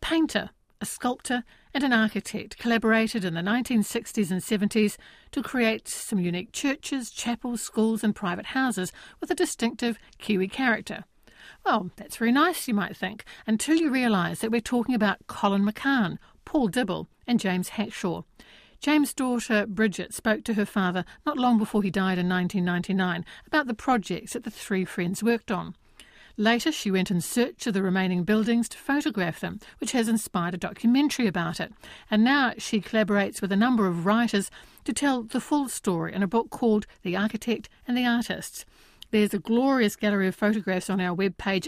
painter, a sculptor and an architect collaborated in the 1960s and 70s to create some unique churches, chapels, schools and private houses with a distinctive Kiwi character. Well, that's very nice, you might think, until you realise that we're talking about Colin McCann, Paul Dibble and James Hackshaw. James' daughter Bridget spoke to her father not long before he died in 1999 about the projects that the three friends worked on. Later, she went in search of the remaining buildings to photograph them, which has inspired a documentary about it. And now she collaborates with a number of writers to tell the full story in a book called The Architect and the Artists. There's a glorious gallery of photographs on our webpage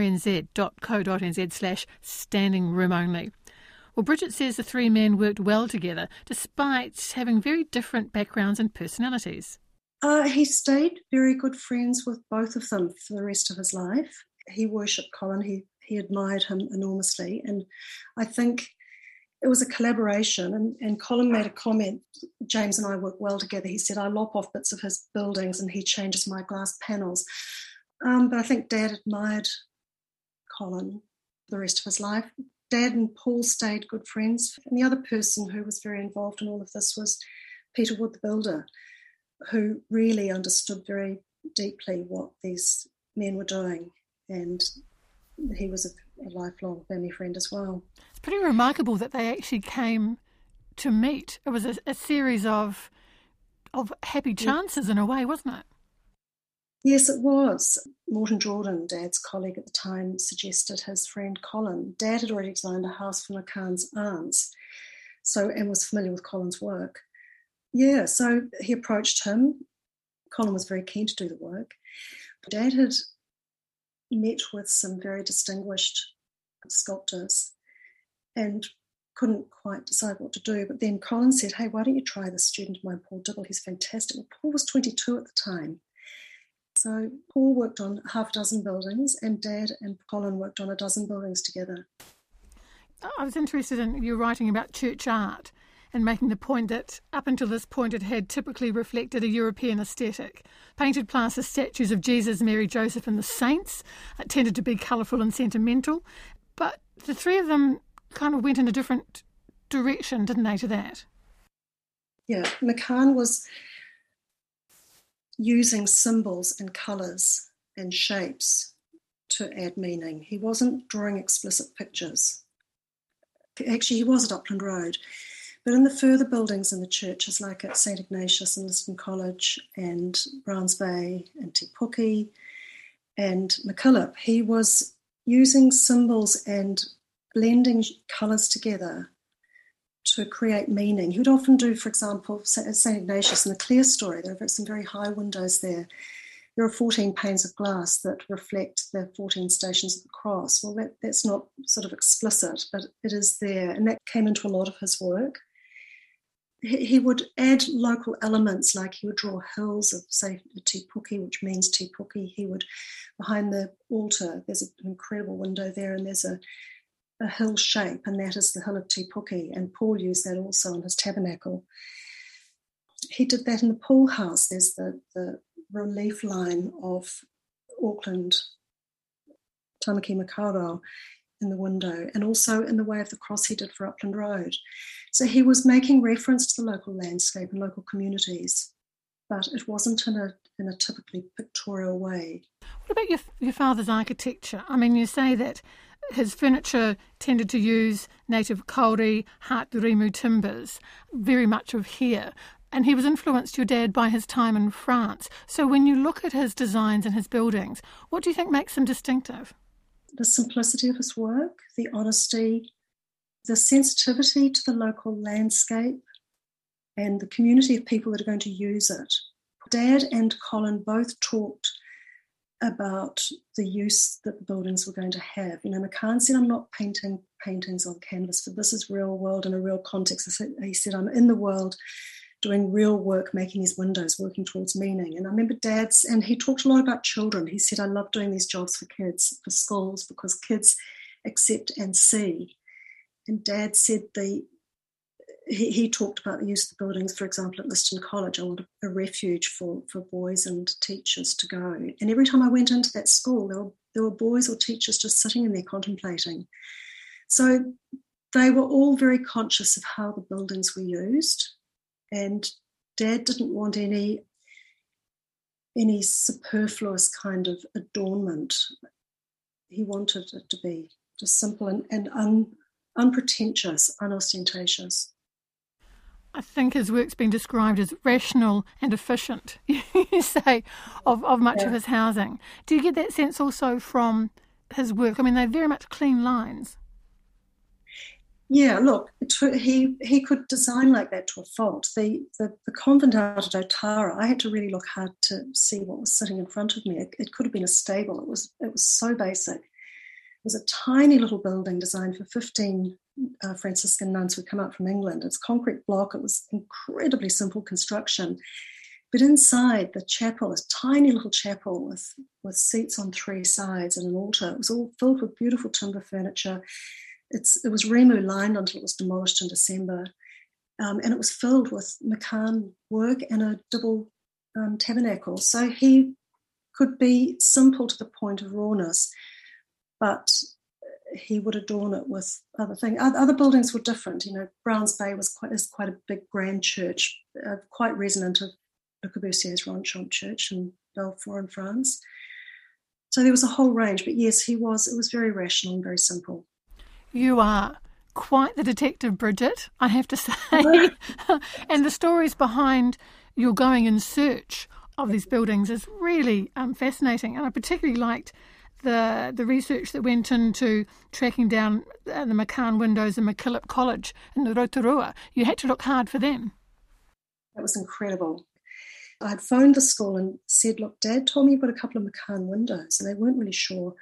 rnz.co.nz/standing room only. Well, Bridget says the three men worked well together despite having very different backgrounds and personalities. He stayed very good friends with both of them for the rest of his life. He worshipped Colin. He admired him enormously. And I think it was a collaboration. And Colin made a comment, James and I work well together. He said, I lop off bits of his buildings and he changes my glass panels. But I think Dad admired Colin for the rest of his life. Dad and Paul stayed good friends. And the other person who was very involved in all of this was Peter Wood, the builder, who really understood very deeply what these men were doing. And he was a lifelong family friend as well. It's pretty remarkable that they actually came to meet. It was a series of happy chances in a way, wasn't it? Yes, it was. Morton Jordan, Dad's colleague at the time, suggested his friend Colin. Dad had already designed a house for McCann's aunts, and was familiar with Colin's work. Yeah, so he approached him. Colin was very keen to do the work. Dad had met with some very distinguished sculptors and couldn't quite decide what to do. But then Colin said, hey, why don't you try this student of mine, Paul Dibble? He's fantastic. Well, Paul was 22 at the time. So Paul worked on half a dozen buildings and Dad and Colin worked on a dozen buildings together. I was interested in you writing about church art and making the point that up until this point it had typically reflected a European aesthetic. Painted plaster statues of Jesus, Mary, Joseph and the saints tended to be colourful and sentimental, but the three of them kind of went in a different direction, didn't they, to that? Yeah, McCann was using symbols and colours and shapes to add meaning. He wasn't drawing explicit pictures. Actually, he was at Upland Road. But in the further buildings in the churches, like at St Ignatius and Liston College and Browns Bay and Te Puke and MacKillop, he was using symbols and blending colours together to create meaning. He would often do, for example, at St Ignatius in the Clare Story, there are some very high windows there. There are 14 panes of glass that reflect the 14 stations of the cross. Well, that's not sort of explicit, but it is there. And that came into a lot of his work. He would add local elements, like he would draw hills of, say, Te Puke, which means Te Puke. He would, behind the altar, there's an incredible window there, and there's a hill shape, and that is the hill of Te Puke. And Paul used that also on his tabernacle. He did that in the pool house. There's the relief line of Auckland, Tamaki Makaurau, in the window, and also in the Way of the Cross he did for Upland Road. So he was making reference to the local landscape and local communities, but it wasn't in a typically pictorial way. What about your father's architecture? I mean, you say that his furniture tended to use native kauri, Haturimu timbers, very much of here. And he was influenced, your dad, by his time in France. So when you look at his designs and his buildings, what do you think makes them distinctive? The simplicity of his work, the honesty, the sensitivity to the local landscape and the community of people that are going to use it. Dad and Colin both talked about the use that the buildings were going to have. You know, McCann said, I'm not painting paintings on canvas, but this is real world in a real context. He said, I'm in the world doing real work, making these windows, working towards meaning. And I remember Dad's, and he talked a lot about children. He said, I love doing these jobs for kids, for schools, because kids accept and see. And Dad said he talked about the use of the buildings, for example, at Liston College. I wanted a refuge for boys and teachers to go. And every time I went into that school, there were boys or teachers just sitting in there contemplating. So they were all very conscious of how the buildings were used, and Dad didn't want any superfluous kind of adornment. He wanted it to be just simple and unpretentious, unostentatious. I think his work's been described as rational and efficient, you say, of much of his housing. Do you get that sense also from his work? I mean, they're very much clean lines. Yeah, look, he could design like that to a fault. The convent out at Otara, I had to really look hard to see what was sitting in front of me. It could have been a stable. It was so basic. It was a tiny little building designed for 15 Franciscan nuns who come up from England. It's concrete block. It was incredibly simple construction. But inside the chapel, a tiny little chapel with seats on three sides and an altar, it was all filled with beautiful timber furniture. It was Rimu lined until it was demolished in December. And it was filled with McCann work and a double tabernacle. So he could be simple to the point of rawness, but he would adorn it with other things. Other buildings were different. You know, Browns Bay is quite a big grand church, quite resonant of Le Corbusier's Ronchamp Church in Belfort in France. So there was a whole range. But yes, it was very rational and very simple. You are quite the detective, Bridget, I have to say. And the stories behind your going in search of these buildings is really fascinating. And I particularly liked the research that went into tracking down the McCann windows in MacKillop College in Rotorua. You had to look hard for them. That was incredible. I'd phoned the school and said, look, Dad told me you've got a couple of McCann windows, and they weren't really sure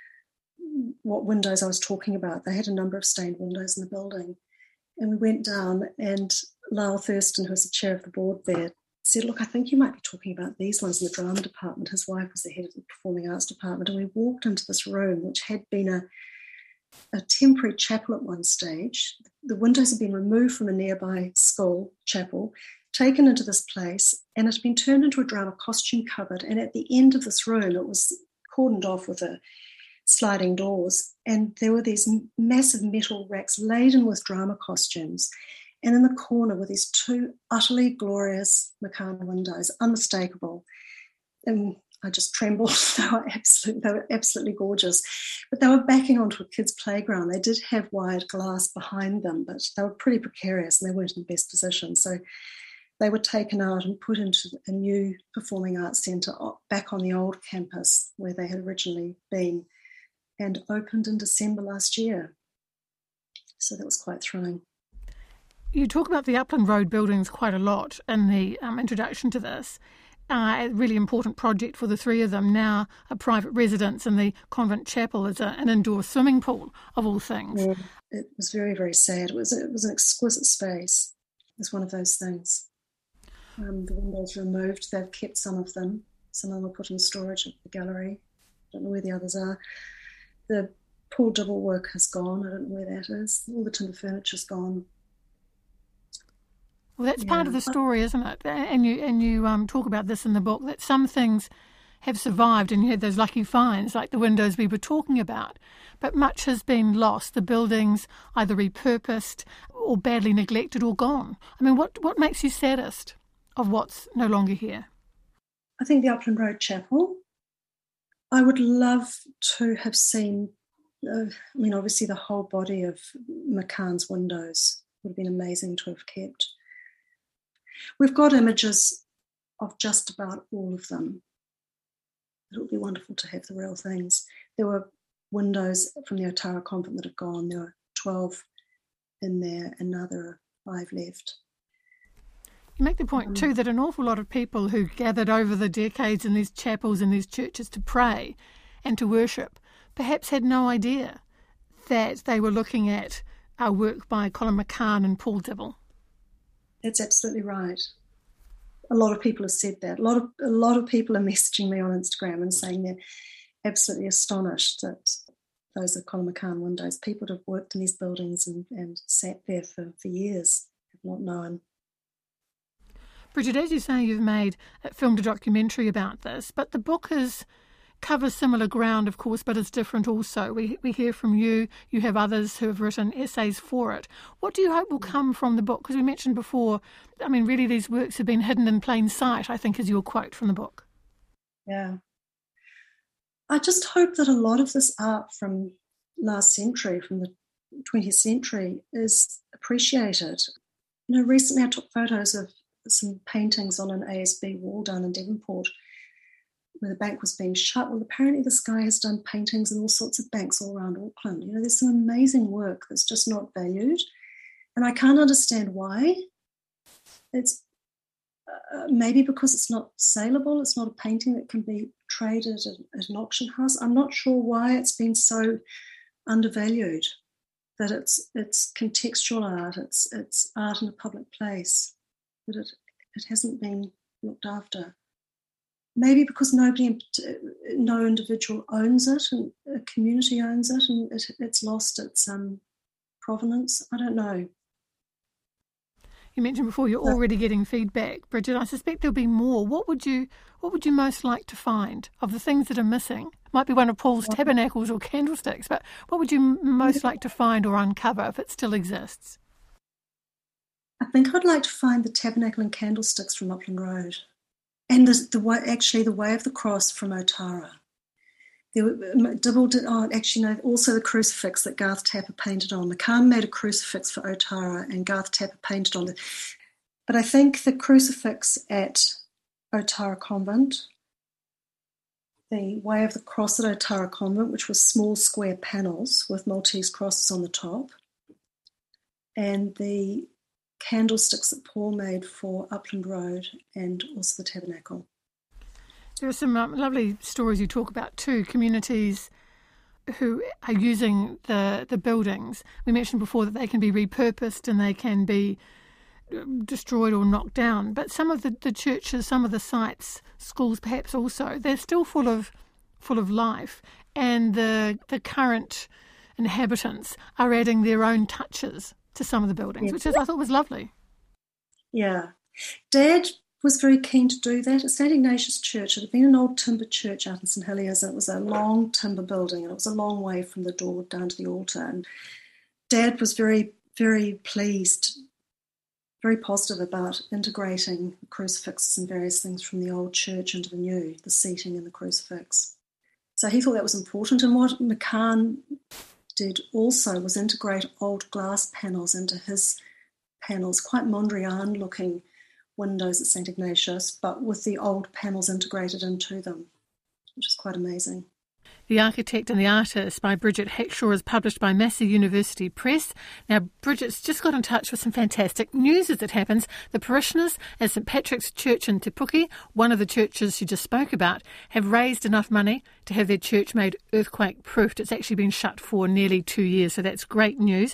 what windows I was talking about. They had a number of stained windows in the building. And we went down, and Lyle Thurston, who was the chair of the board there, said, look, I think you might be talking about these ones in the drama department. His wife was the head of the performing arts department. And we walked into this room, which had been a temporary chapel at one stage. The windows had been removed from a nearby school chapel, taken into this place, and it had been turned into a drama costume cupboard. And at the end of this room, it was cordoned off with sliding doors, and there were these massive metal racks laden with drama costumes. And in the corner were these two utterly glorious McCann windows, unmistakable. And I just trembled. They were absolutely gorgeous. But they were backing onto a kid's playground. They did have wired glass behind them, but they were pretty precarious and they weren't in the best position. So they were taken out and put into a new performing arts centre back on the old campus where they had originally been, and opened in December last year. So that was quite thrilling. You talk about the Upland Road buildings quite a lot in the introduction to this. A really important project for the three of them, now a private residence, and the convent chapel is an indoor swimming pool, of all things. Yeah, it was very, very sad. It was an exquisite space. It was one of those things. The windows were removed. They've kept some of them. Some of them were put in storage at the gallery. I don't know where the others are. The pool double work has gone. I don't know where that is. All the timber furniture's gone. Well, that's part of the story, isn't it? And you talk about this in the book, that some things have survived and you had those lucky finds, like the windows we were talking about. But much has been lost, the buildings either repurposed or badly neglected or gone. I mean, what makes you saddest of what's no longer here? I think the Upland Road Chapel. I would love to have seen, obviously the whole body of McCann's windows would have been amazing to have kept. We've got images of just about all of them. It would be wonderful to have the real things. There were windows from the Otara convent that have gone. There were 12 in there, and now there are 5 left. You make the point too that an awful lot of people who gathered over the decades in these chapels and these churches to pray and to worship perhaps had no idea that they were looking at our work by Colin McCann and Paul Dibble. That's absolutely right. A lot of people have said that. A lot of people are messaging me on Instagram and saying they're absolutely astonished that those are Colin McCann windows. People that have worked in these buildings and sat there for years have not known. Bridget, as you say, you've filmed a documentary about this, but the book is covers similar ground, of course, but is different also. We hear from you. You have others who have written essays for it. What do you hope will come from the book? Because we mentioned before, I mean, really these works have been hidden in plain sight, I think is your quote from the book. Yeah. I just hope that a lot of this art from last century, from the 20th century, is appreciated. Recently I took photos of some paintings on an ASB wall down in Devonport where the bank was being shut. Well, apparently this guy has done paintings in all sorts of banks all around Auckland. There's some amazing work that's just not valued, and I can't understand why. It's maybe because it's not saleable. It's not a painting that can be traded at an auction house. I'm not sure why it's been so undervalued, that it's contextual art, it's art in a public place, that it hasn't been looked after. Maybe because no individual owns it, and a community owns it, and it's lost its provenance. I don't know. You mentioned before you're already getting feedback, Bridget. I suspect there'll be more. What would you most like to find of the things that are missing? Might be one of Paul's tabernacles or candlesticks, but what would you most like to find or uncover if it still exists? I think I'd like to find the tabernacle and candlesticks from Upland Road, and the way of the cross from Otara. Also the crucifix that Garth Tapper painted on. McCann made a crucifix for Otara and Garth Tapper painted on it. But I think the crucifix at Otara Convent, the way of the cross at Otara Convent, which was small square panels with Maltese crosses on the top, and the candlesticks that Paul made for Upland Road and also the tabernacle. There are some lovely stories you talk about too, communities who are using the buildings. We mentioned before that they can be repurposed and they can be destroyed or knocked down, but some of the churches, some of the sites, schools perhaps also, they're still full of life, and the current inhabitants are adding their own touches to some of the buildings, which I thought was lovely. Yeah. Dad was very keen to do that. At St Ignatius Church, it had been an old timber church out in St Heliers, and it was a long timber building, and it was a long way from the door down to the altar. And Dad was very, very pleased, very positive about integrating crucifixes and various things from the old church into the new, the seating and the crucifix. So he thought that was important. And what McCann did also was integrate old glass panels into his panels, quite Mondrian-looking windows at St Ignatius, but with the old panels integrated into them, which is quite amazing. The Architect and the Artist by Bridget Hackshaw is published by Massey University Press. Now, Bridget's just got in touch with some fantastic news as it happens. The parishioners at St Patrick's Church in Te Puke, one of the churches she just spoke about, have raised enough money to have their church made earthquake-proofed. It's actually been shut for nearly 2 years, so that's great news.